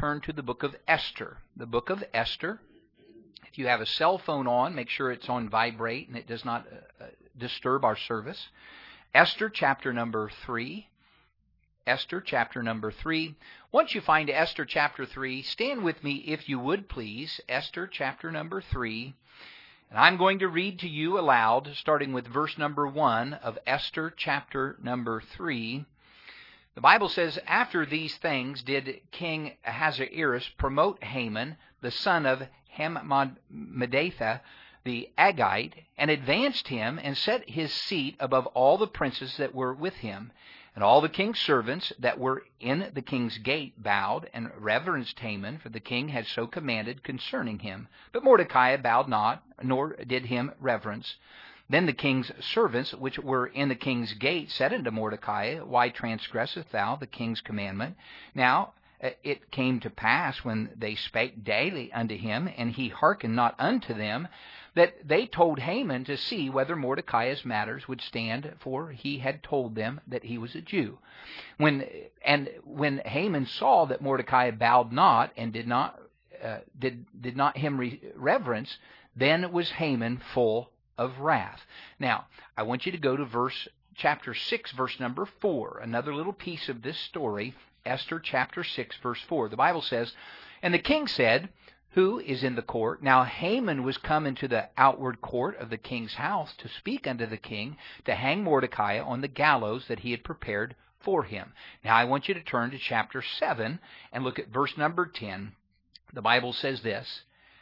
turn to the book of Esther. The book of Esther. If you have a cell phone on, make sure it's on vibrate and it does not disturb our service. Esther chapter number 3. Esther chapter number 3. Once you find Esther chapter 3, stand with me if you would please. Esther chapter number 3. And I'm going to read to you aloud, starting with verse number 1 of Esther chapter number 3. The Bible says, "After these things did King Ahasuerus promote Haman, the son of Hammedatha, the Agagite, and advanced him, and set his seat above all the princes that were with him. And all the king's servants that were in the king's gate bowed and reverenced Haman, for the king had so commanded concerning him. But Mordecai bowed not, nor did him reverence. Then the king's servants, which were in the king's gate, said unto Mordecai, Why transgressest thou the king's commandment? Now it came to pass, when they spake daily unto him, and he hearkened not unto them, that they told Haman to see whether Mordecai's matters would stand, for he had told them that he was a Jew. When Haman saw that Mordecai bowed not, and did not him reverence, then was Haman full of wrath." Now, I want you to go to chapter 6, verse number 4, another little piece of this story, Esther chapter 6, verse 4. The Bible says, "And the king said, Who is in the court? Now Haman was come into the outward court of the king's house to speak unto the king, to hang Mordecai on the gallows that he had prepared for him." Now I want you to turn to chapter 7 and look at verse number 10. The Bible says this,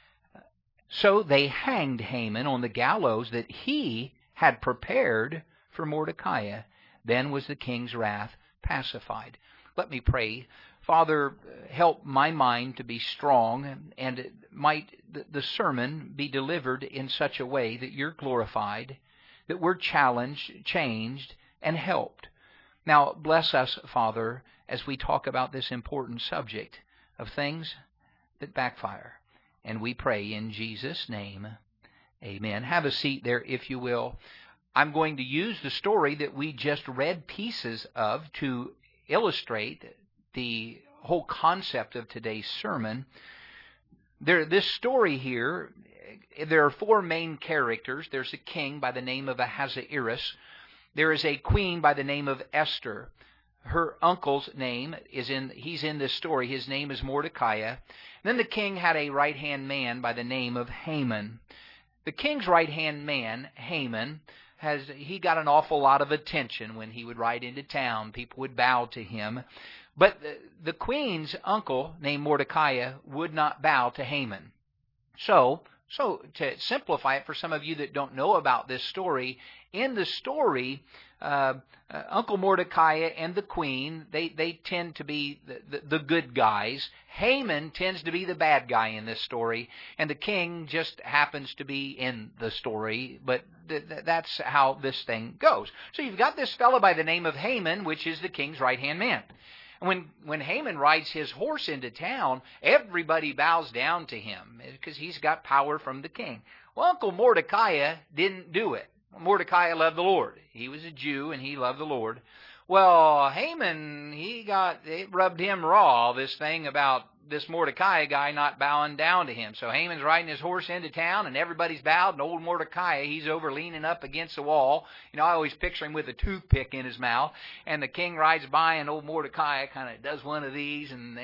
"So they hanged Haman on the gallows that he had prepared for Mordecai. Then was the king's wrath pacified." Let me pray. Father, help my mind to be strong, and might the sermon be delivered in such a way that you're glorified, that we're challenged, changed, and helped. Now, bless us, Father, as we talk about this important subject of things that backfire. And we pray in Jesus' name, amen. Have a seat there, if you will. I'm going to use the story that we just read pieces of to illustrate the whole concept of today's sermon. This story here, there are four main characters. There's a king by the name of Ahasuerus. There is a queen by the name of Esther. Her uncle's name he's in this story. His name is Mordecai. Then the king had a right-hand man by the name of Haman. The king's right-hand man, Haman, he got an awful lot of attention when he would ride into town. People would bow to him. But the queen's uncle, named Mordecai, would not bow to Haman. So to simplify it for some of you that don't know about this story, in the story, Uncle Mordecai and the queen, they tend to be the good guys. Haman tends to be the bad guy in this story, and the king just happens to be in the story, but that's how this thing goes. So you've got this fellow by the name of Haman, which is the king's right-hand man. When Haman rides his horse into town, everybody bows down to him because he's got power from the king. Well, Uncle Mordecai didn't do it. Mordecai loved the Lord. He was a Jew and he loved the Lord. Well, Haman, it rubbed him raw, this thing about this Mordecai guy not bowing down to him. So Haman's riding his horse into town and everybody's bowed, and old Mordecai, he's over leaning up against the wall. You know, I always picture him with a toothpick in his mouth, and the king rides by and old Mordecai kind of does one of these, and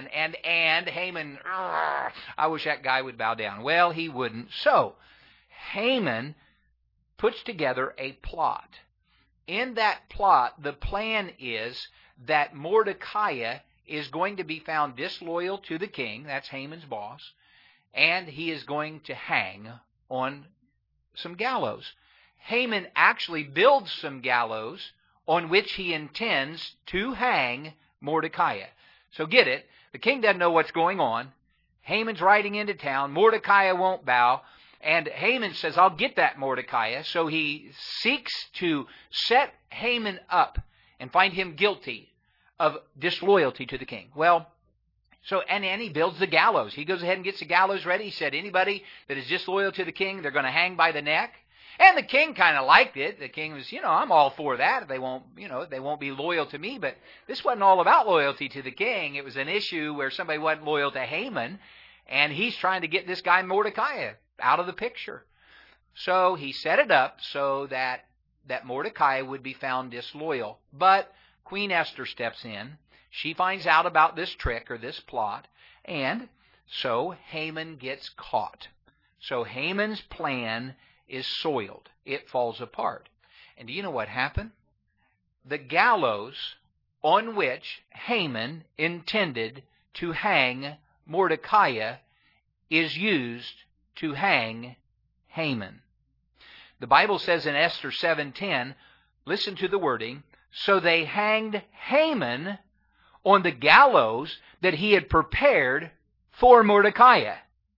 Haman, I wish that guy would bow down. Well, he wouldn't. So Haman puts together a plot. In that plot, the plan is that Mordecai is going to be found disloyal to the king, that's Haman's boss, and he is going to hang on some gallows. Haman actually builds some gallows on which he intends to hang Mordecai. So get it, the king doesn't know what's going on. Haman's riding into town, Mordecai won't bow, and Haman says, I'll get that Mordecai. So he seeks to set Haman up and find him guilty of disloyalty to the king. Well, and he builds the gallows. He goes ahead and gets the gallows ready. He said, anybody that is disloyal to the king, they're going to hang by the neck. And the king kind of liked it. The king was, I'm all for that. They won't be loyal to me. But this wasn't all about loyalty to the king. It was an issue where somebody wasn't loyal to Haman, and he's trying to get this guy Mordecai out of the picture. So he set it up so that Mordecai would be found disloyal. But Queen Esther steps in. She finds out about this trick or this plot, and so Haman gets caught. So Haman's plan is soiled. It falls apart. And do you know what happened? The gallows on which Haman intended to hang Mordecai is used to hang Haman. The Bible says in Esther 7:10, listen to the wording, so they hanged Haman on the gallows that he had prepared for Mordecai.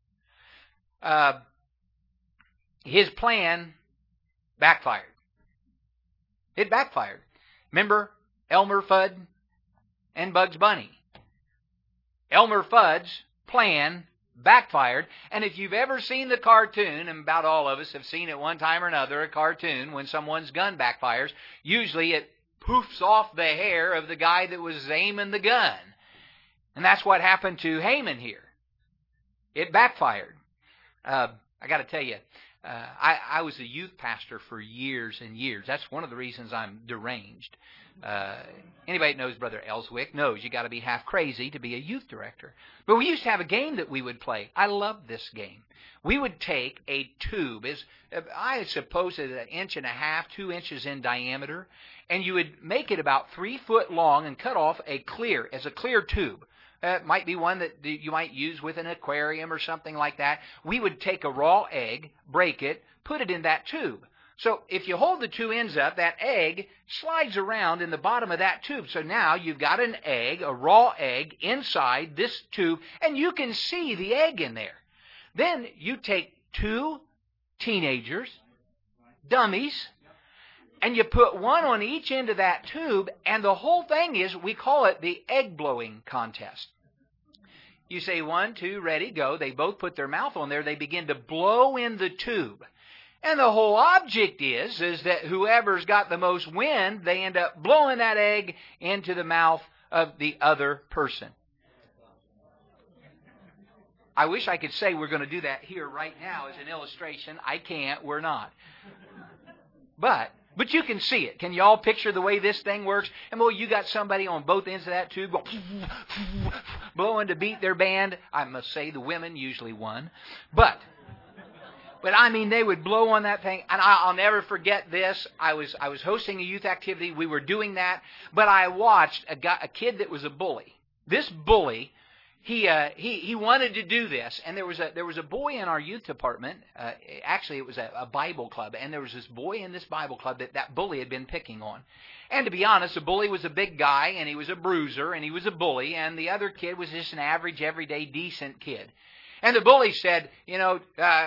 His plan backfired. It backfired. Remember Elmer Fudd and Bugs Bunny? Elmer Fudd's plan backfired. And if you've ever seen the cartoon, and about all of us have seen it one time or another, a cartoon, when someone's gun backfires, usually it poofs off the hair of the guy that was aiming the gun. And that's what happened to Haman here. It backfired. I got to tell you, I was a youth pastor for years and years. That's one of the reasons I'm deranged. Anybody that knows Brother Ellswick knows you got to be half crazy to be a youth director. But we used to have a game that we would play. I loved this game. We would take a tube, I suppose it's 1.5 inches, 2 inches in diameter, and you would make it about 3 foot long and cut off a clear tube. It might be one that you might use with an aquarium or something like that. We would take a raw egg, break it, put it in that tube. So if you hold the two ends up, that egg slides around in the bottom of that tube. So now you've got an egg, a raw egg, inside this tube, and you can see the egg in there. Then you take 2 teenagers, dummies, and you put one on each end of that tube, and the whole thing is, we call it the egg blowing contest. You say 1, 2, ready, go. They both put their mouth on there. They begin to blow in the tube. And the whole object is that whoever's got the most wind, they end up blowing that egg into the mouth of the other person. I wish I could say we're going to do that here right now as an illustration. I can't. We're not. But you can see it. Can you all picture the way this thing works? And well, you got somebody on both ends of that tube blowing to beat their band. I must say the women usually won. But I mean, they would blow on that thing, and I'll never forget this. I was hosting a youth activity. We were doing that, but I watched a kid that was a bully. This bully, he wanted to do this, and there was a boy in our youth department. Actually, it was a Bible club, and there was this boy in this Bible club that bully had been picking on. And to be honest, the bully was a big guy, and he was a bruiser, and he was a bully, and the other kid was just an average, everyday, decent kid. And the bully said, let me do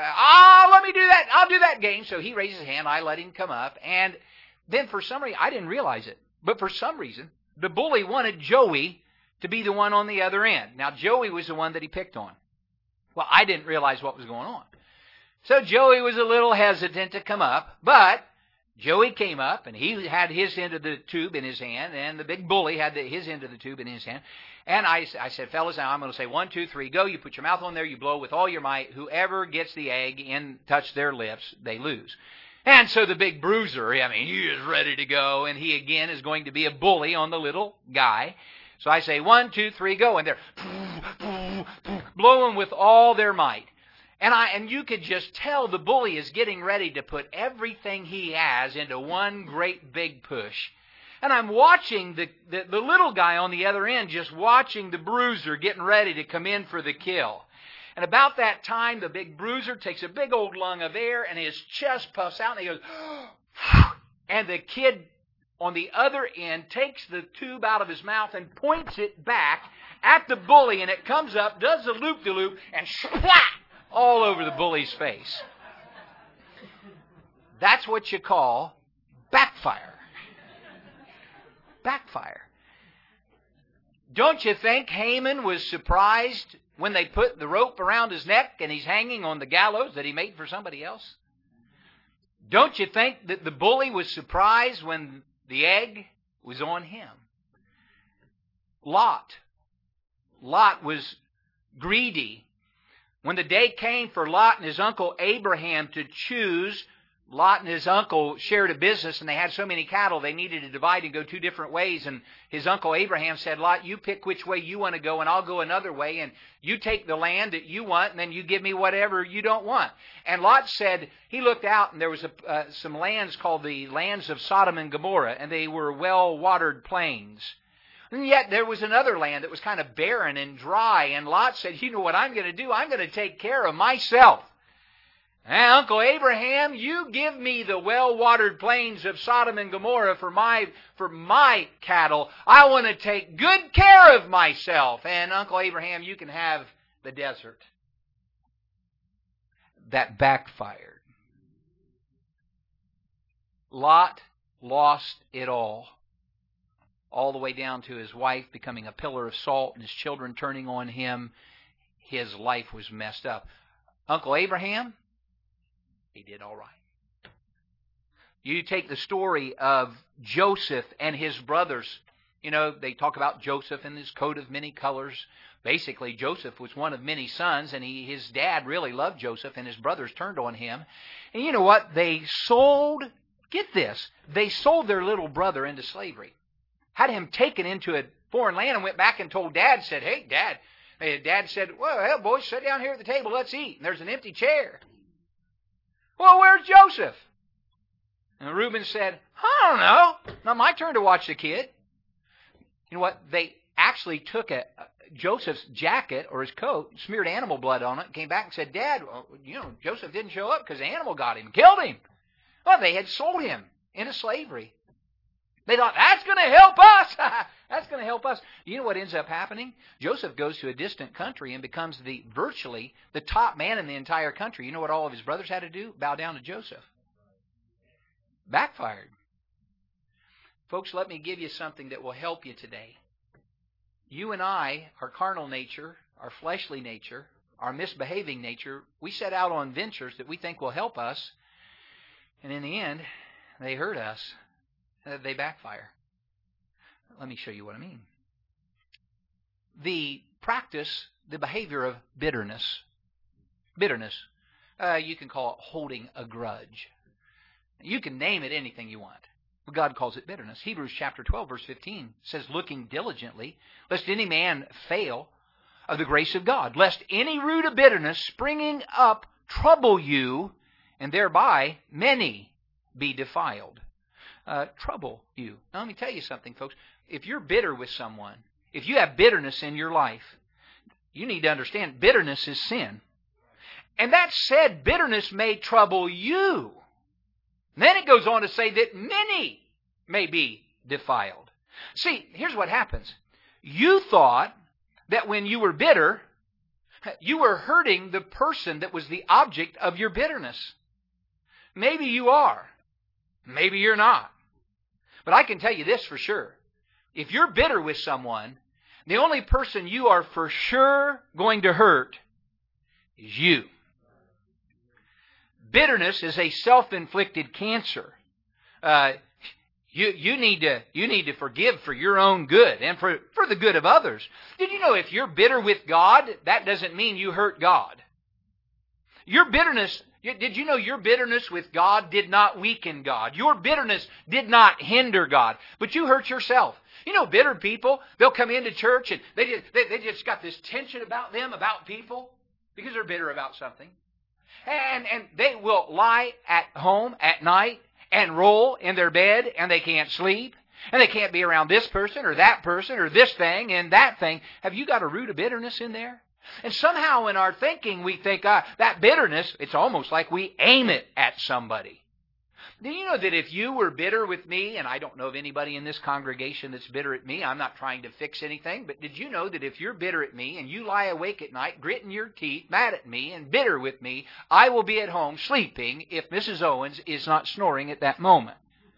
that. I'll do that game. So he raised his hand. I let him come up. And then for some reason, I didn't realize it, but for some reason, the bully wanted Joey to be the one on the other end. Now, Joey was the one that he picked on. Well, I didn't realize what was going on. So Joey was a little hesitant to come up, but Joey came up, and he had his end of the tube in his hand, and the big bully had his end of the tube in his hand. And I said, fellas, now I'm going to say 1, 2, 3, go. You put your mouth on there, you blow with all your might. Whoever gets the egg touch their lips, they lose. And so the big bruiser, he is ready to go, and he again is going to be a bully on the little guy. So I say 1, 2, 3, go, and they're blowing with all their might. And you could just tell the bully is getting ready to put everything he has into one great big push. And I'm watching the little guy on the other end, just watching the bruiser getting ready to come in for the kill. And about that time, the big bruiser takes a big old lung of air, and his chest puffs out, and he goes, and the kid on the other end takes the tube out of his mouth and points it back at the bully, and it comes up, does the loop-de-loop, and splat all over the bully's face. That's what you call backfire. Backfire. Don't you think Haman was surprised when they put the rope around his neck and he's hanging on the gallows that he made for somebody else? Don't you think that the bully was surprised when the egg was on him? Lot was greedy. When the day came for Lot and his uncle Abraham to choose, Lot and his uncle shared a business, and they had so many cattle they needed to divide and go two different ways. And his uncle Abraham said, Lot, you pick which way you want to go, and I'll go another way, and you take the land that you want, and then you give me whatever you don't want. And Lot said, he looked out, and there was some lands called the lands of Sodom and Gomorrah, and they were well-watered plains. And yet there was another land that was kind of barren and dry, and Lot said, you know what I'm going to do? I'm going to take care of myself. And Uncle Abraham, you give me the well-watered plains of Sodom and Gomorrah for my cattle. I want to take good care of myself. And Uncle Abraham, you can have the desert. That backfired. Lot lost it all the way down to his wife becoming a pillar of salt and his children turning on him. His life was messed up. Uncle Abraham, he did all right. You take the story of Joseph and his brothers. You know, they talk about Joseph and his coat of many colors. Basically, Joseph was one of many sons, and his dad really loved Joseph, and his brothers turned on him. And you know what? They sold, get this, they sold their little brother into slavery. Had him taken into a foreign land and went back and told Dad, said, hey, Dad. Dad said, well, hell, boys, sit down here at the table, let's eat. And there's an empty chair. Well, where's Joseph? And Reuben said, I don't know. Not my turn to watch the kid. You know what? They actually took Joseph's jacket or his coat, smeared animal blood on it, and came back and said, Dad, Joseph didn't show up because the animal got him, killed him. Well, they had sold him into slavery. They thought, that's going to help us. That's going to help us. You know what ends up happening? Joseph goes to a distant country and becomes virtually the top man in the entire country. You know what all of his brothers had to do? Bow down to Joseph. Backfired. Folks, let me give you something that will help you today. You and I, our carnal nature, our fleshly nature, our misbehaving nature, we set out on ventures that we think will help us, and in the end, they hurt us. They backfire. Let me show you what I mean. The behavior of bitterness. Bitterness. You can call it holding a grudge. You can name it anything you want. But God calls it bitterness. Hebrews chapter 12, verse 15 says, looking diligently, lest any man fail of the grace of God, lest any root of bitterness springing up trouble you, and thereby many be defiled. Trouble you. Now let me tell you something, folks. If you're bitter with someone, if you have bitterness in your life, you need to understand bitterness is sin. And that said, bitterness may trouble you. And then it goes on to say that many may be defiled. See, here's what happens. You thought that when you were bitter, you were hurting the person that was the object of your bitterness. Maybe you are. Maybe you're not. But I can tell you this for sure. If you're bitter with someone, the only person you are for sure going to hurt is you. Bitterness is a self-inflicted cancer. You need to forgive for your own good and for the good of others. Did you know if you're bitter with God, that doesn't mean you hurt God? Your bitterness, did you know your bitterness with God did not weaken God? Your bitterness did not hinder God, but you hurt yourself. You know, bitter people, they'll come into church and they just got this tension about them, about people, because they're bitter about something. And they will lie at home at night and roll in their bed and they can't sleep. And they can't be around this person or this thing and that thing. Have you got a root of bitterness in there? And somehow in our thinking we think that bitterness, it's almost like we aim it at somebody. Do you know that if you were bitter with me, and I don't know of anybody in this congregation that's bitter at me, I'm not trying to fix anything, but did you know that if you're bitter at me and you lie awake at night, gritting your teeth, mad at me and bitter with me, I will be at home sleeping if Mrs. Owens is not snoring at that moment.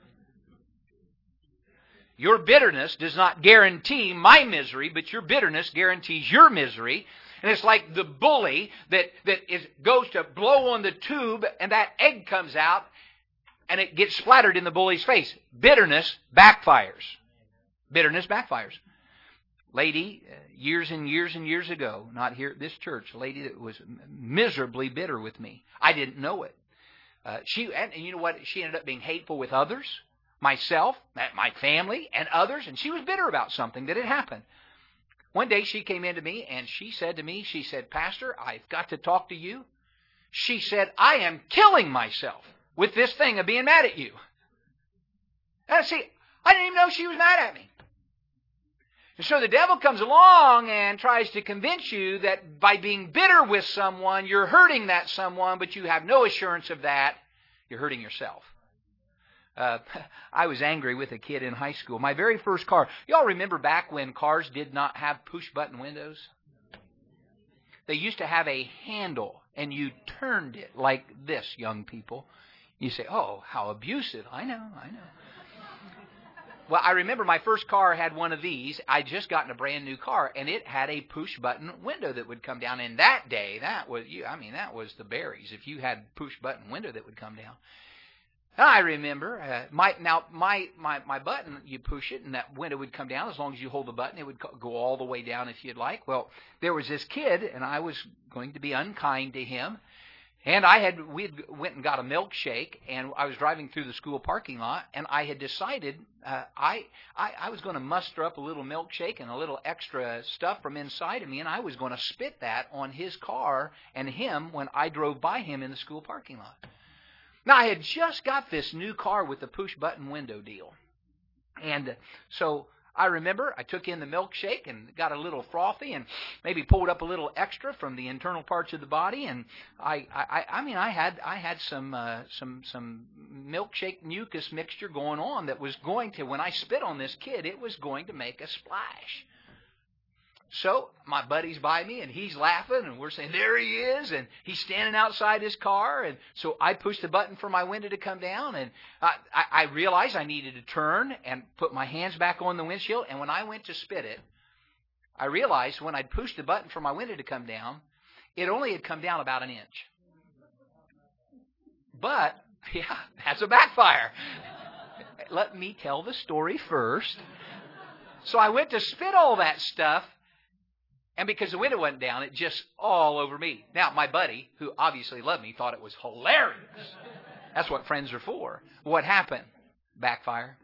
Your bitterness does not guarantee my misery, but your bitterness guarantees your misery. And it's like the bully that goes to blow on the tube and that egg comes out. and it gets splattered in the bully's face. Bitterness backfires. Bitterness backfires. Lady, years and years and years ago, not here at this church, a lady that was miserably bitter with me. I didn't know it. And you know what? She ended up being hateful with others, myself, my family, and others, and she was bitter about something that had happened. One day she came into me and she said to me, she said, "Pastor, I've got to talk to you." She said, "I am killing myself with this thing of being mad at you." And see, I didn't even know she was mad at me. And so the devil comes along and tries to convince you that by being bitter with someone, you're hurting that someone, but you have no assurance of that. You're hurting yourself. I was angry with a kid in high school. My very first car. Y'all remember back when cars did not have push-button windows? They used to have a handle, and you turned it like this, young people. You say, "Oh, how abusive." I know. Well, I remember my first car had one of these. I just gotten a brand new car, and it had a push-button window that would come down. And that day, that was the berries. If you had push-button window that would come down. And I remember my button. You push it, and that window would come down. As long as you hold the button, it would go all the way down if you'd like. Well, there was this kid, and I was going to be unkind to him. And we went and got a milkshake, and I was driving through the school parking lot, and I had decided I was going to muster up a little milkshake and a little extra stuff from inside of me, and I was going to spit that on his car and him when I drove by him in the school parking lot. Now, I had just got this new car with the push-button window deal. And so I remember I took in the milkshake and got a little frothy and maybe pulled up a little extra from the internal parts of the body. And I had some milkshake mucus mixture going on that was going to, when I spit on this kid, it was going to make a splash. So my buddy's by me, and he's laughing, and we're saying, "There he is," and he's standing outside his car. And so I pushed the button for my window to come down, and I realized I needed to turn and put my hands back on the windshield. And when I went to spit it, I realized when I'd pushed the button for my window to come down, it only had come down about an inch. But, yeah, that's a backfire. Let me tell the story first. So I went to spit all that stuff, and because the window wasn't down, it just all over me. Now, my buddy, who obviously loved me, thought it was hilarious. That's what friends are for. What happened? Backfire.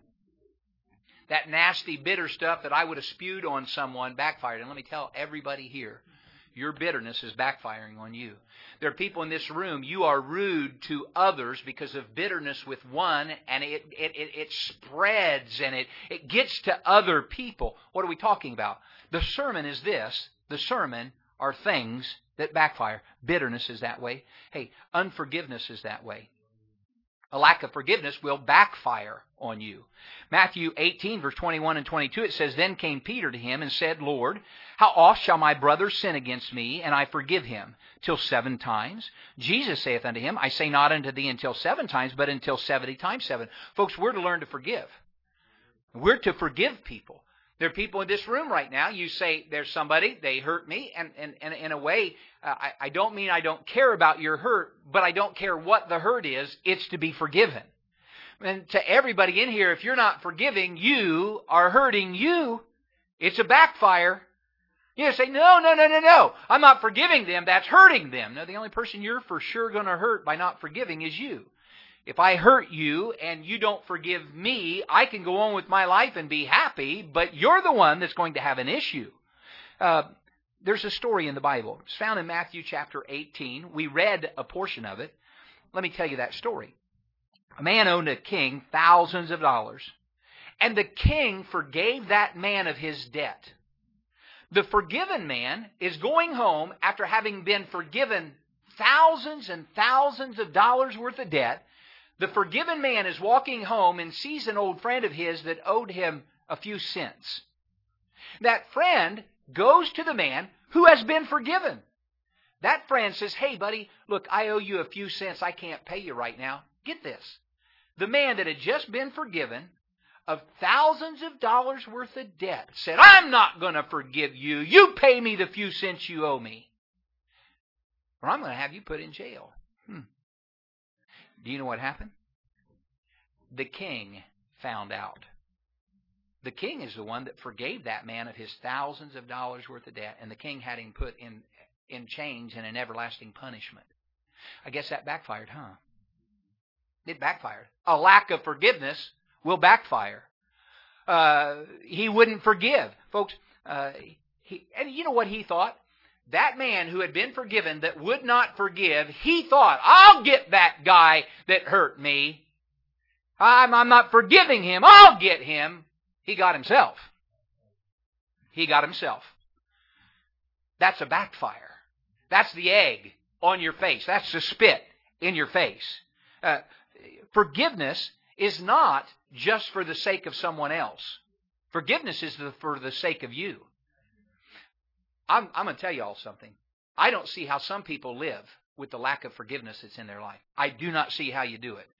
That nasty, bitter stuff that I would have spewed on someone backfired. And let me tell everybody here, your bitterness is backfiring on you. There are people in this room, you are rude to others because of bitterness with one, and it spreads and it gets to other people. What are we talking about? The sermon is this. The sermon are things that backfire. Bitterness is that way. Hey, unforgiveness is that way. A lack of forgiveness will backfire on you. Matthew 18, verse 21 and 22, it says, "Then came Peter to him and said, Lord, how oft shall my brother sin against me, and I forgive him? Till 7 times? Jesus saith unto him, I say not unto thee until 7 times, but until 70 times 7. Folks, we're to learn to forgive. We're to forgive people. There are people in this room right now, you say, there's somebody, they hurt me, and in a way, I don't mean I don't care about your hurt, but I don't care what the hurt is, it's to be forgiven. And to everybody in here, if you're not forgiving, you are hurting you. It's a backfire. You say, no, I'm not forgiving them, that's hurting them. No, the only person you're for sure going to hurt by not forgiving is you. If I hurt you and you don't forgive me, I can go on with my life and be happy, but you're the one that's going to have an issue. There's a story in the Bible. It's found in Matthew chapter 18. We read a portion of it. Let me tell you that story. A man owned a king thousands of dollars, and the king forgave that man of his debt. The forgiven man is going home after having been forgiven thousands and thousands of dollars worth of debt. The forgiven man is walking home and sees an old friend of his that owed him a few cents. That friend goes to the man who has been forgiven. That friend says, hey, buddy, look, I owe you a few cents. I can't pay you right now. Get this. The man that had just been forgiven of thousands of dollars worth of debt said, I'm not going to forgive you. You pay me the few cents you owe me, or I'm going to have you put in jail. Do you know what happened? the king found out. The king is the one that forgave that man of his thousands of dollars worth of debt, and the king had him put in chains and an everlasting punishment. I guess that backfired, huh? It backfired. A lack of forgiveness will backfire. He wouldn't forgive. Folks, and you know what he thought? That man who had been forgiven that would not forgive, he thought, I'll get that guy that hurt me. I'm not forgiving him. I'll get him. He got himself. He got himself. That's a backfire. That's the egg on your face. That's the spit in your face. Forgiveness is not just for the sake of someone else. Forgiveness is for the sake of you. I'm going to tell you all something. I don't see how some people live with the lack of forgiveness that's in their life. I do not see how you do it.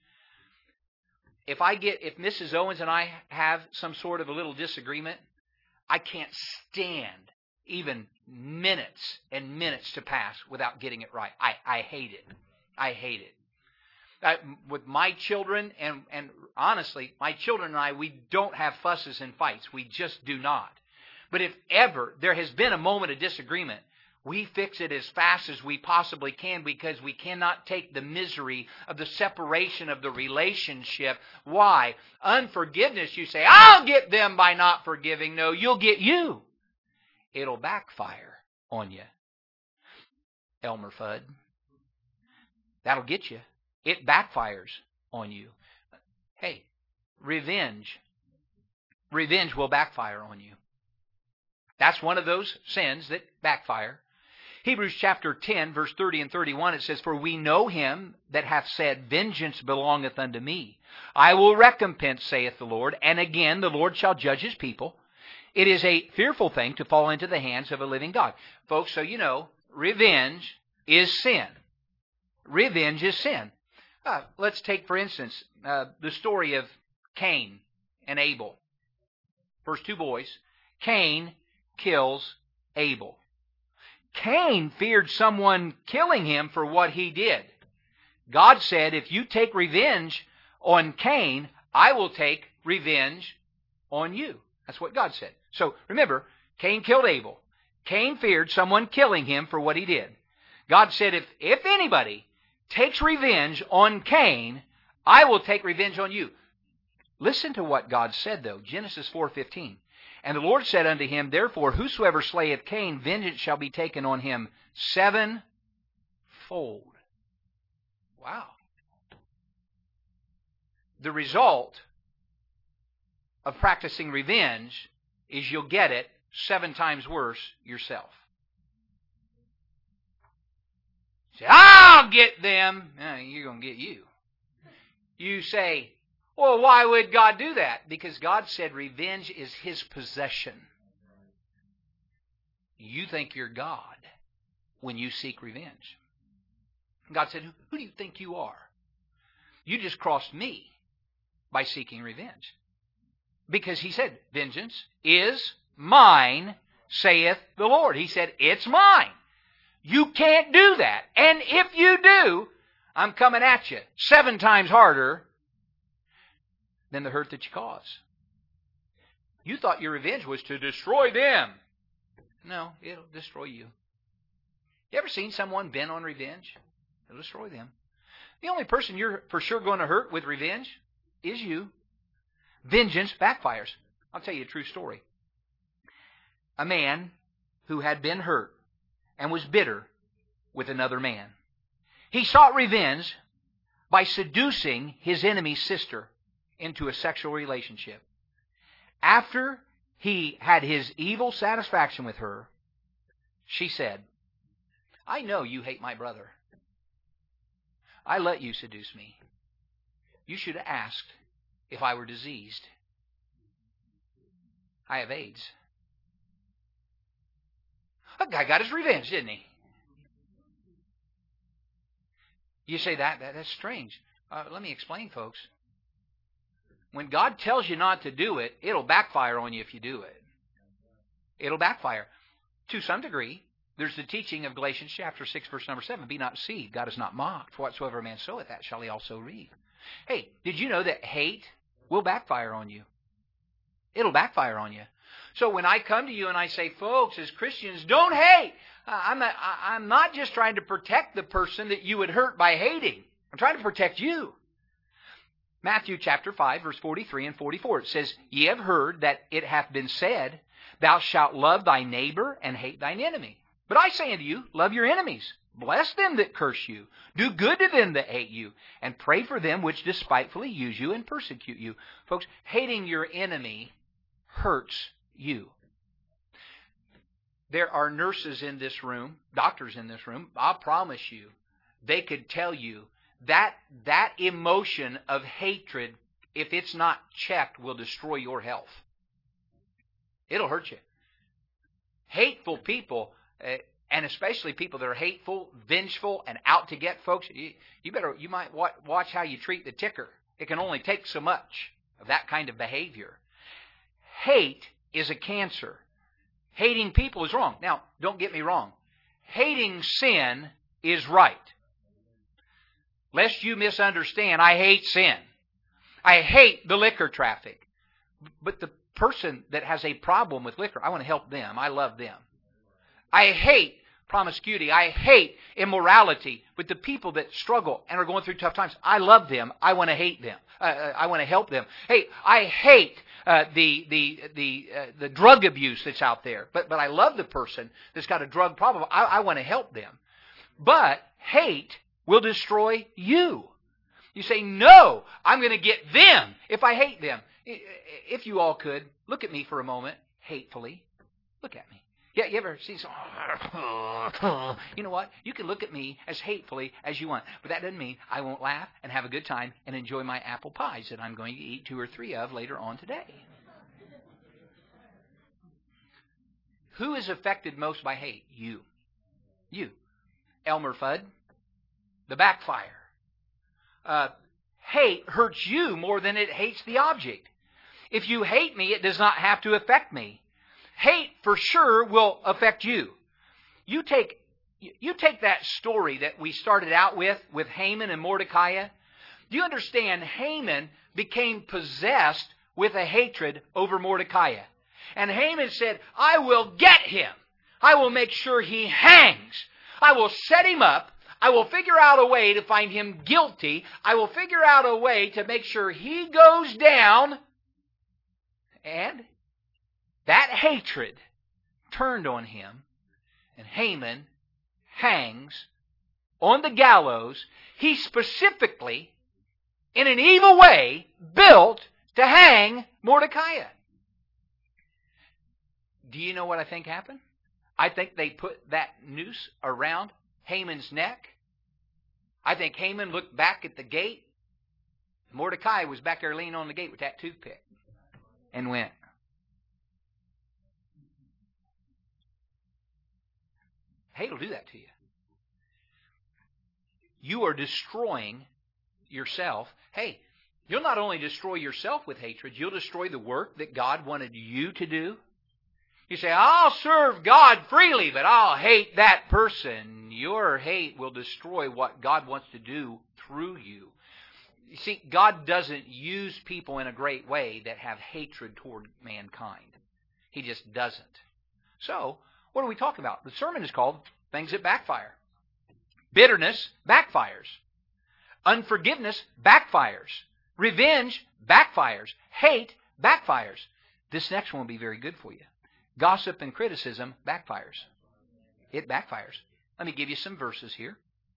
If Mrs. Owens and I have some sort of a little disagreement, I can't stand even minutes and minutes to pass without getting it right. I hate it. I hate it. With my children, and honestly, my children and I, we don't have fusses and fights. We just do not. But if ever there has been a moment of disagreement, we fix it as fast as we possibly can because we cannot take the misery of the separation of the relationship. Why? Unforgiveness, you say, I'll get them by not forgiving. No, you'll get you. It'll backfire on you. Elmer Fudd. That'll get you. It backfires on you. Hey, revenge. Revenge will backfire on you. That's one of those sins that backfire. Hebrews chapter 10, verse 30 and 31, it says, For we know him that hath said, Vengeance belongeth unto me. I will recompense, saith the Lord. And again, the Lord shall judge his people. It is a fearful thing to fall into the hands of a living God. Folks, so you know, revenge is sin. Revenge is sin. Let's take, for instance, the story of Cain and Abel. First two boys. Cain kills Abel. Cain feared someone killing him for what he did. God said, if you take revenge on Cain, I will take revenge on you. That's what God said. So remember, Cain killed Abel. Cain feared someone killing him for what he did. God said, if anybody takes revenge on Cain, I will take revenge on you. Listen to what God said, though. Genesis 4:15. And the Lord said unto him, Therefore, whosoever slayeth Cain, vengeance shall be taken on him sevenfold. Wow. The result of practicing revenge is you'll get it 7 times worse yourself. You say, I'll get them. No, you're going to get you. You say, well, why would God do that? Because God said revenge is his possession. You think you're God when you seek revenge. God said, who do you think you are? You just crossed me by seeking revenge. Because he said, vengeance is mine, saith the Lord. He said, it's mine. You can't do that. And if you do, I'm coming at you 7 times harder than the hurt that you cause. You thought your revenge was to destroy them. No, it'll destroy you. You ever seen someone bent on revenge? It'll destroy them. The only person you're for sure going to hurt with revenge is you. Vengeance backfires. I'll tell you a true story. A man who had been hurt and was bitter with another man. He sought revenge by seducing his enemy's sister into a sexual relationship. After he had his evil satisfaction with her, she said, I know you hate my brother. I let you seduce me. You should have asked if I were diseased. I have AIDS. That guy got his revenge, didn't he? You say that's strange. Let me explain, folks. When God tells you not to do it, it'll backfire on you if you do it. It'll backfire. To some degree, there's the teaching of Galatians chapter 6, verse number 7. Be not deceived. God is not mocked. For whatsoever a man soweth, that shall he also reap. Hey, did you know that hate will backfire on you? It'll backfire on you. So when I come to you and I say, folks, as Christians, don't hate. I'm not just trying to protect the person that you would hurt by hating. I'm trying to protect you. Matthew chapter 5, verse 43 and 44. It says, Ye have heard that it hath been said, Thou shalt love thy neighbor and hate thine enemy. But I say unto you, love your enemies. Bless them that curse you. Do good to them that hate you. And pray for them which despitefully use you and persecute you. Folks, hating your enemy hurts you. There are nurses in this room, doctors in this room, I promise you, they could tell you that emotion of hatred, if it's not checked, will destroy your health. It'll hurt you. Hateful people, and especially people that are hateful, vengeful, and out to get folks, you might watch how you treat the ticker. It can only take so much of that kind of behavior. Hate is a cancer. Hating people is wrong. Now, don't get me wrong. Hating sin is right. Lest you misunderstand, I hate sin. I hate the liquor traffic. But the person that has a problem with liquor, I want to help them. I love them. I hate promiscuity. I hate immorality. But the people that struggle and are going through tough times, I love them. I want to hate them. I want to help them. Hey, I hate the drug abuse that's out there. But I love the person that's got a drug problem. I want to help them. But hate will destroy you. You say, no, I'm going to get them if I hate them. If you all could, look at me for a moment, hatefully. Look at me. Yeah, you ever see some... You know what? You can look at me as hatefully as you want. But that doesn't mean I won't laugh and have a good time and enjoy my apple pies that I'm going to eat 2 or 3 of later on today. Who is affected most by hate? You. You. Elmer Fudd. The backfire. Hate hurts you more than it hates the object. If you hate me, it does not have to affect me. Hate for sure will affect you. You take that story that we started out with Haman and Mordecai. Do you understand? Haman became possessed with a hatred over Mordecai. And Haman said, I will get him. I will make sure he hangs. I will set him up. I will figure out a way to find him guilty. I will figure out a way to make sure he goes down. And that hatred turned on him, and Haman hangs on the gallows. He specifically, in an evil way, built to hang Mordecai. Do you know what I think happened? I think they put that noose around Haman's neck. I think Haman looked back at the gate. Mordecai was back there leaning on the gate with that toothpick and went. Hate will do that to you. You are destroying yourself. Hey, you'll not only destroy yourself with hatred, you'll destroy the work that God wanted you to do. You say, I'll serve God freely, but I'll hate that person. Your hate will destroy what God wants to do through you. You see, God doesn't use people in a great way that have hatred toward mankind. He just doesn't. So, what are we talking about? The sermon is called Things That Backfire. Bitterness backfires. Unforgiveness backfires. Revenge backfires. Hate backfires. This next one will be very good for you. Gossip and criticism backfires. It backfires. Let me give you some verses here.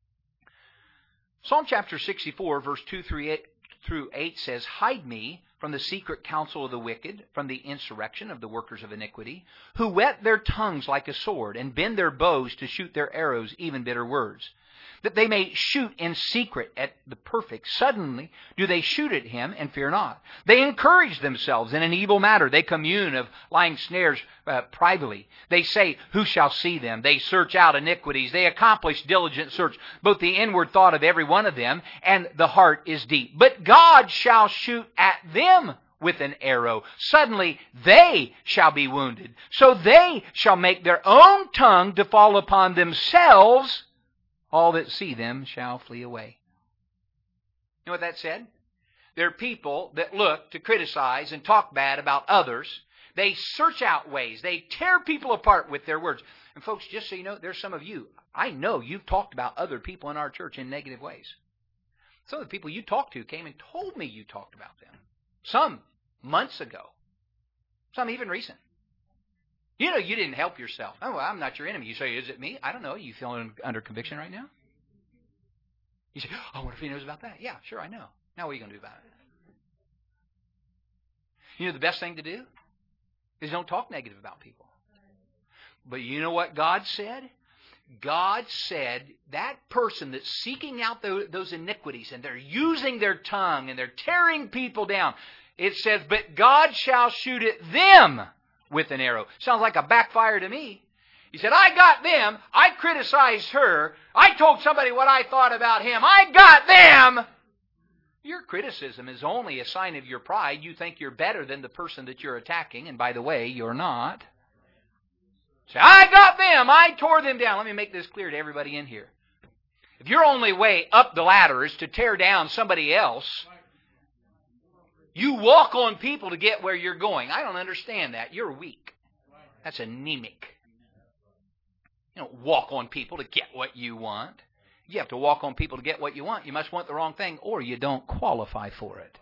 Psalm chapter 64, verse 2 through 8 says, Hide me from the secret counsel of the wicked, from the insurrection of the workers of iniquity, who whet their tongues like a sword, and bend their bows to shoot their arrows, even bitter words, that they may shoot in secret at the perfect. Suddenly do they shoot at him and fear not. They encourage themselves in an evil matter. They commune of lying snares privately. They say, Who shall see them? They search out iniquities. They accomplish diligent search, both the inward thought of every one of them, and the heart is deep. But God shall shoot at them with an arrow. Suddenly they shall be wounded. So they shall make their own tongue to fall upon themselves. All that see them shall flee away. You know what that said? There are people that look to criticize and talk bad about others. They search out ways. They tear people apart with their words. And folks, just so you know, there's some of you, I know you've talked about other people in our church in negative ways. Some of the people you talked to came and told me you talked about them. Some months ago. Some even recent. You know you didn't help yourself. Oh, well, I'm not your enemy. You say, is it me? I don't know. Are you feeling under conviction right now? You say, oh, I wonder if he knows about that. Yeah, sure, I know. Now what are you going to do about it? You know the best thing to do is don't talk negative about people. But you know what God said? God said that person that's seeking out those iniquities and they're using their tongue and they're tearing people down, it says, but God shall shoot at them with an arrow. Sounds like a backfire to me. He said, I got them. I criticized her. I told somebody what I thought about him. I got them. Your criticism is only a sign of your pride. You think you're better than the person that you're attacking, and by the way, you're not. Say, I got them. I tore them down. Let me make this clear to everybody in here. If your only way up the ladder is to tear down somebody else, you walk on people to get where you're going. I don't understand that. You're weak. That's anemic. You don't walk on people to get what you want. You have to walk on people to get what you want. You must want the wrong thing or you don't qualify for it.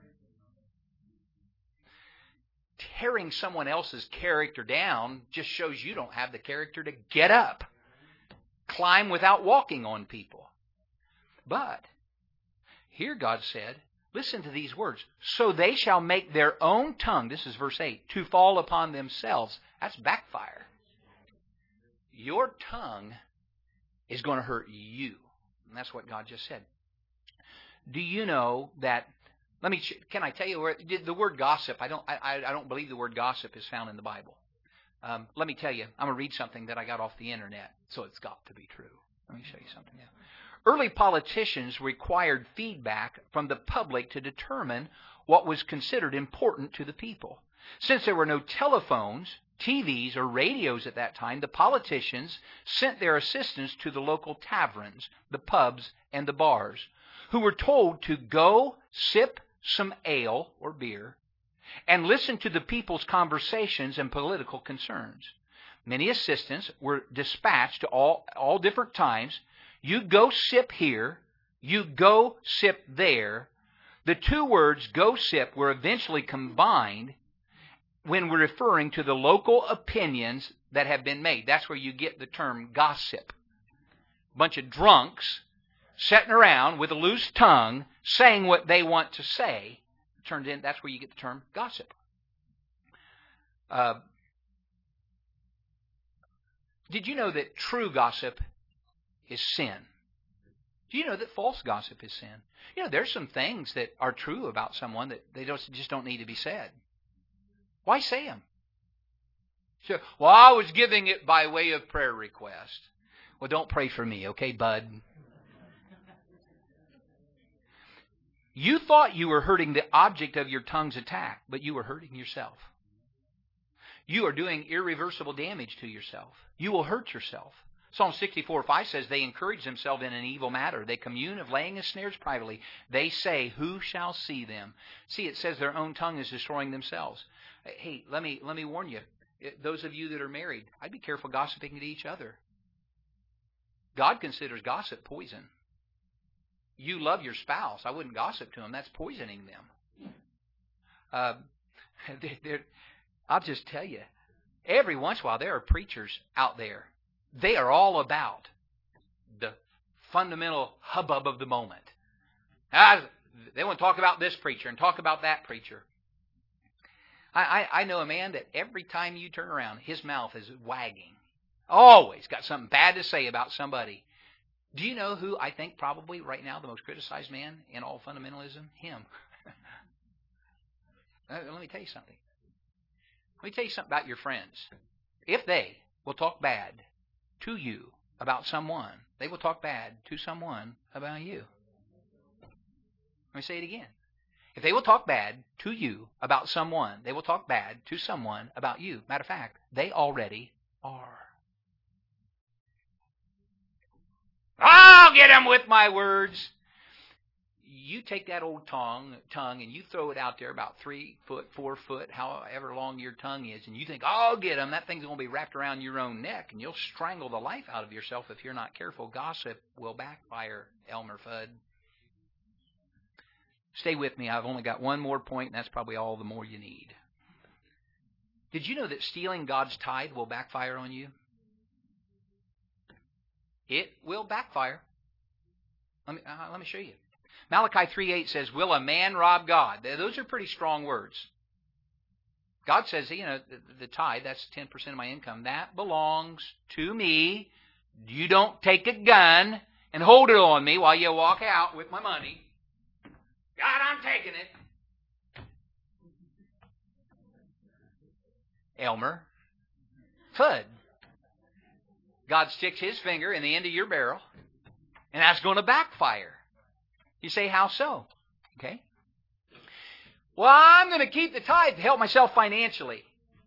Tearing someone else's character down just shows you don't have the character to get up. Climb without walking on people. But here God said, listen to these words. So they shall make their own tongue, this is verse 8, to fall upon themselves. That's backfire. Your tongue is going to hurt you. And that's what God just said. Do you know that, can I tell you where, the word gossip, I don't believe the word gossip is found in the Bible. Let me tell you, I'm going to read something that I got off the internet, so it's got to be true. Let me show you something now. Early politicians required feedback from the public to determine what was considered important to the people. Since there were no telephones, TVs, or radios at that time, the politicians sent their assistants to the local taverns, the pubs, and the bars, who were told to go sip some ale or beer and listen to the people's conversations and political concerns. Many assistants were dispatched to all different times. You go sip here, you go sip there. The two words go sip were eventually combined when we're referring to the local opinions that have been made. That's where you get the term gossip. A bunch of drunks sitting around with a loose tongue saying what they want to say. That's where you get the term gossip. Did you know that true gossip is sin? Do you know that false gossip is sin? You know, there's some things that are true about someone that they just don't need to be said. Why say them? So, well, I was giving it by way of prayer request. Well, don't pray for me, okay, bud? You thought you were hurting the object of your tongue's attack, but you were hurting yourself. You are doing irreversible damage to yourself. You will hurt yourself. Psalm 64:5 says, they encourage themselves in an evil matter. They commune of laying of snares privately. They say, who shall see them? See, it says their own tongue is destroying themselves. Hey, let me warn you. Those of you that are married, I'd be careful gossiping to each other. God considers gossip poison. You love your spouse. I wouldn't gossip to them. That's poisoning them. I'll just tell you, every once in a while there are preachers out there. They are all about the fundamental hubbub of the moment. They want to talk about this preacher and talk about that preacher. I know a man that every time you turn around, his mouth is wagging. Always got something bad to say about somebody. Do you know who I think probably right now the most criticized man in all fundamentalism? Him. Let me tell you something. Let me tell you something about your friends. If they will talk bad to you about someone, they will talk bad to someone about you. Let me say it again. If they will talk bad to you about someone, they will talk bad to someone about you. Matter of fact, they already are. I'll get them with my words. you take that old tongue and you throw it out there about 3 foot, 4 foot, however long your tongue is, and you think, oh, I'll get them. That thing's going to be wrapped around your own neck, and you'll strangle the life out of yourself if you're not careful. Gossip will backfire, Elmer Fudd. Stay with me. I've only got one more point, and that's probably all the more you need. Did you know that stealing God's tithe will backfire on you? It will backfire. Let me show you. Malachi 3:8 says, will a man rob God? Those are pretty strong words. God says, the tithe, that's 10% of my income. That belongs to me. You don't take a gun and hold it on me while you walk out with my money. God, I'm taking it. Elmer Fudd. God sticks his finger in the end of your barrel, and that's going to backfire. You say, how so? Okay. Well, I'm going to keep the tithe to help myself financially.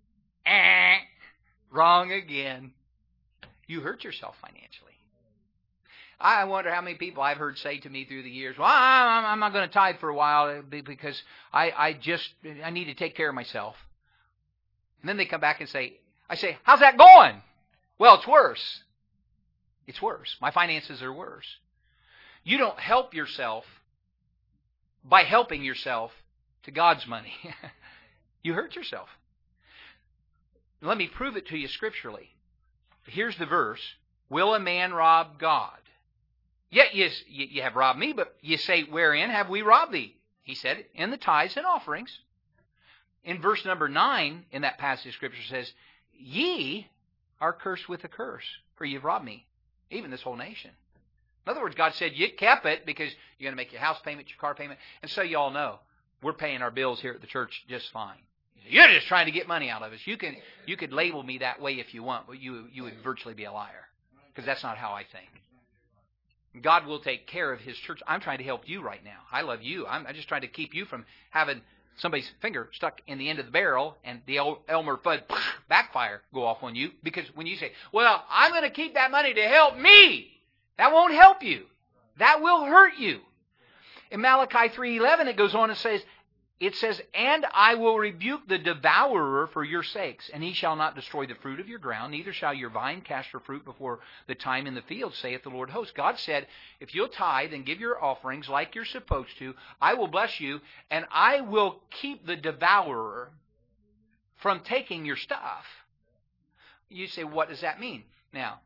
Wrong again. You hurt yourself financially. I wonder how many people I've heard say to me through the years, well, I'm not going to tithe for a while because I need to take care of myself. And then they come back and I say, how's that going? Well, it's worse. It's worse. My finances are worse. You don't help yourself by helping yourself to God's money. You hurt yourself. Let me prove it to you scripturally. Here's the verse. Will a man rob God? Yet you have robbed me, but you say, wherein have we robbed thee? He said, in the tithes and offerings. In verse number 9, in that passage of Scripture says, ye are cursed with a curse, for you've robbed me, even this whole nation. In other words, God said, you kept it because you're going to make your house payment, your car payment. And so you all know, we're paying our bills here at the church just fine. You're just trying to get money out of us. You could label me that way if you want, but you would virtually be a liar, because that's not how I think. God will take care of His church. I'm trying to help you right now. I love you. I'm just trying to keep you from having somebody's finger stuck in the end of the barrel and the old Elmer Fudd backfire go off on you. Because when you say, well, I'm going to keep that money to help me, that won't help you. That will hurt you. In Malachi 3:11, it goes on and says, and I will rebuke the devourer for your sakes, and he shall not destroy the fruit of your ground, neither shall your vine cast her fruit before the time in the field, saith the Lord of hosts. God said, if you'll tithe and give your offerings like you're supposed to, I will bless you, and I will keep the devourer from taking your stuff. You say, what does that mean? Now,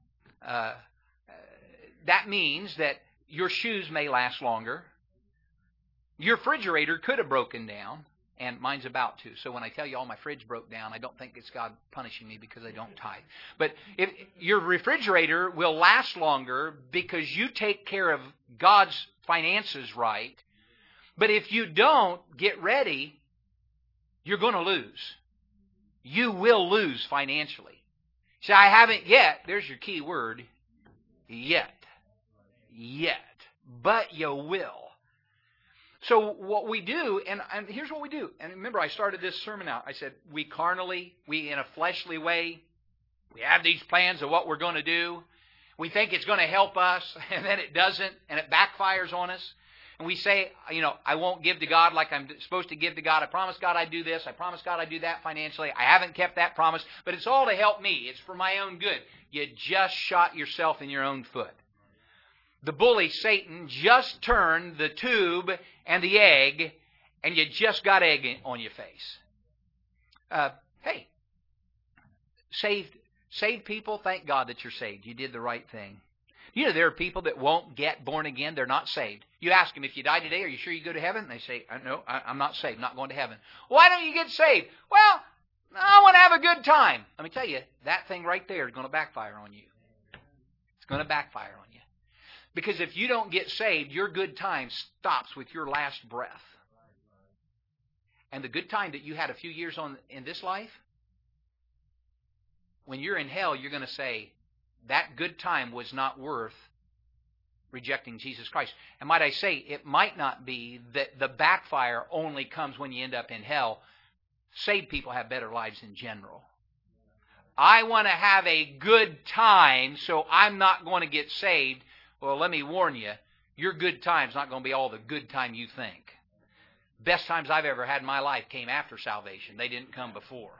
that means that your shoes may last longer. Your refrigerator could have broken down, and mine's about to. So when I tell you all my fridge broke down, I don't think it's God punishing me because I don't tithe. But if your refrigerator will last longer because you take care of God's finances right. But if you don't get ready, you're going to lose. You will lose financially. So I haven't yet. There's your key word. Yet. But you will. So what we do, and here's what we do. And remember, I started this sermon out. I said, we in a fleshly way, we have these plans of what we're going to do. We think it's going to help us, and then it doesn't, and it backfires on us. And we say, I won't give to God like I'm supposed to give to God. I promise God I'd do this. I promise God I'd do that financially. I haven't kept that promise, but it's all to help me. It's for my own good. You just shot yourself in your own foot. The bully, Satan, just turned the tube and the egg, and you just got egg on your face. Hey, saved people, thank God that you're saved. You did the right thing. You know there are people that won't get born again. They're not saved. You ask them, if you die today, are you sure you go to heaven? And they say, no, I'm not saved. I'm not going to heaven. Why don't you get saved? Well, I want to have a good time. Let me tell you, that thing right there is going to backfire on you. It's going to backfire on you. Because if you don't get saved, your good time stops with your last breath. And the good time that you had a few years on in this life, when you're in hell, you're going to say, that good time was not worth rejecting Jesus Christ. And might I say, it might not be that the backfire only comes when you end up in hell. Saved people have better lives in general. I want to have a good time, so I'm not going to get saved. Well, let me warn you, Your good time's not going to be all the good time you think. Best times I've ever had in my life came after salvation. They didn't come before.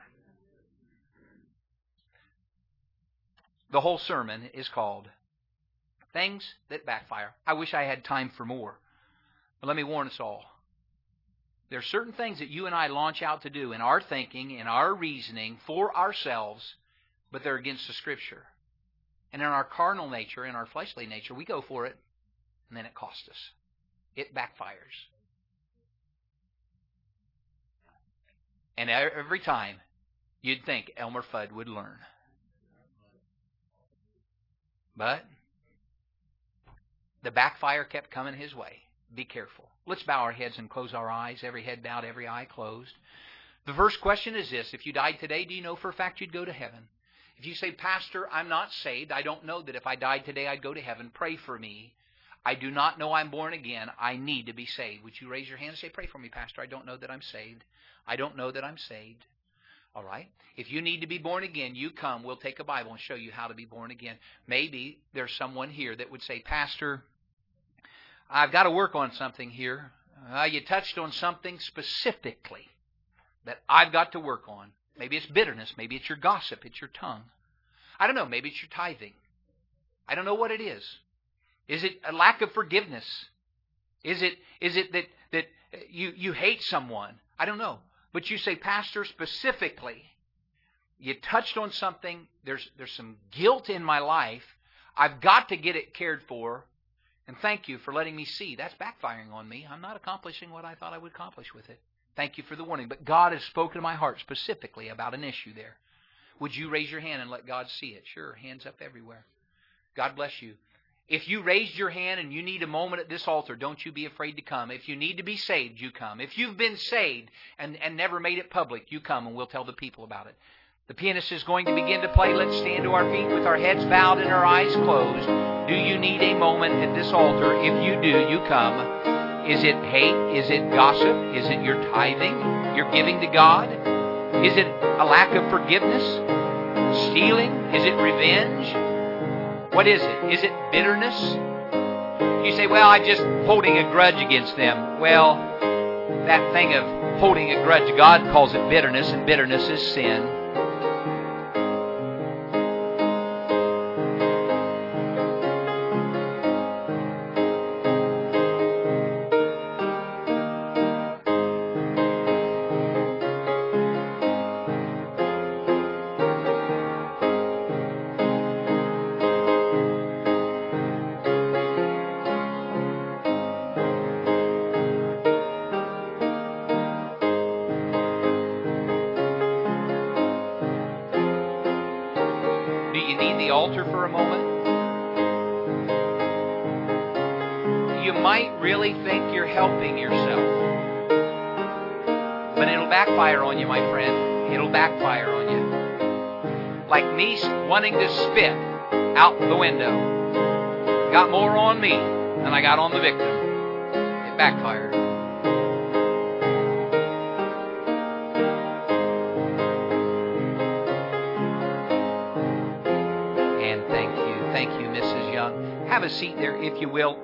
The whole sermon is called Things That Backfire. I wish I had time for more. But let me warn us all. There are certain things that you and I launch out to do in our thinking, in our reasoning, for ourselves, but they're against the Scripture. And in our carnal nature, in our fleshly nature, we go for it, and then it costs us. It backfires. And every time, you'd think Elmer Fudd would learn. But the backfire kept coming his way. Be careful. Let's bow our heads and close our eyes. Every head bowed, every eye closed. The first question is this. If you died today, do you know for a fact you'd go to heaven? If you say, Pastor, I'm not saved. I don't know that if I died today I'd go to heaven. Pray for me. I do not know I'm born again. I need to be saved. Would you raise your hand and say, pray for me, Pastor. I don't know that I'm saved. I don't know that I'm saved. All right? If you need to be born again, you come. We'll take a Bible and show you how to be born again. Maybe there's someone here that would say, Pastor, I've got to work on something here. You touched on something specifically that I've got to work on. Maybe it's bitterness. Maybe it's your gossip. It's your tongue. I don't know. Maybe it's your tithing. I don't know what it is. Is it a lack of forgiveness? Is it that you hate someone? I don't know. But you say, Pastor, specifically, you touched on something. There's some guilt in my life. I've got to get it cared for. And thank you for letting me see. That's backfiring on me. I'm not accomplishing what I thought I would accomplish with it. Thank you for the warning. But God has spoken to my heart specifically about an issue there. Would you raise your hand and let God see it? Sure, hands up everywhere. God bless you. If you raised your hand and you need a moment at this altar, don't you be afraid to come. If you need to be saved, you come. If you've been saved and never made it public, you come and we'll tell the people about it. The pianist is going to begin to play. Let's stand to our feet with our heads bowed and our eyes closed. Do you need a moment at this altar? If you do, you come. Is it hate? Is it gossip? Is it your tithing? Your giving to God? Is it a lack of forgiveness? Stealing? Is it revenge? What is it? Is it bitterness? You say, well, I'm just holding a grudge against them. Well, that thing of holding a grudge, God calls it bitterness, and bitterness is sin. Altar for a moment. You might really think you're helping yourself, but it'll backfire on you, my friend. It'll backfire on you. Like me wanting to spit out the window. Got more on me than I got on the victim. It backfired. Have a seat there, if you will.